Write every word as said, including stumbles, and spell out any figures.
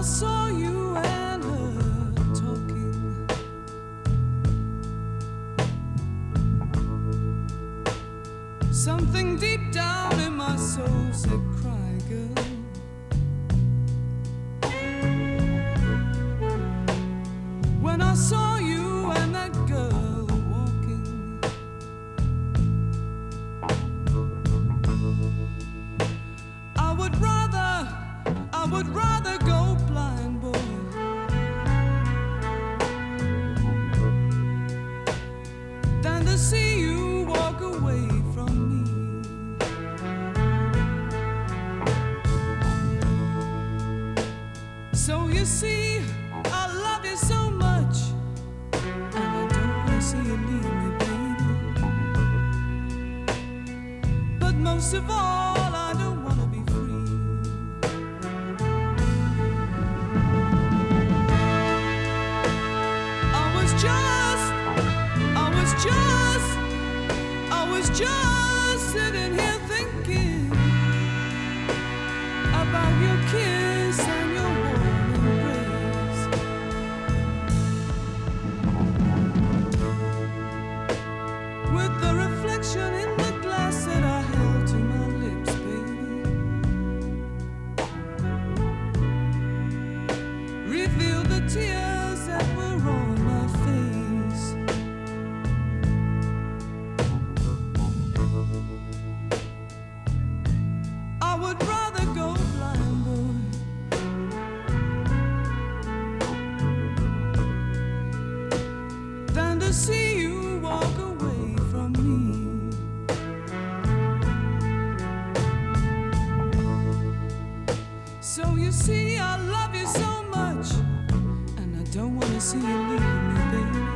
I saw you and her talking, something deep down in my soul said, cry, girl. When I saw you and that girl walking, I would rather, I would rather go blind, boy, than to see you walk away from me. So you see, I love you so much, and I don't want to see you leave me, baby. But most of all, I don't want to be free. I was just, I was just, I was just sitting here thinking about your kiss and your warm embrace. With the reflection in the glass that I held to my lips, baby, revealed the tears that were on my face. I would rather go blind, boy, than to see you walk away from me. So you see, I love you so much, and I don't want to see you leave me, baby.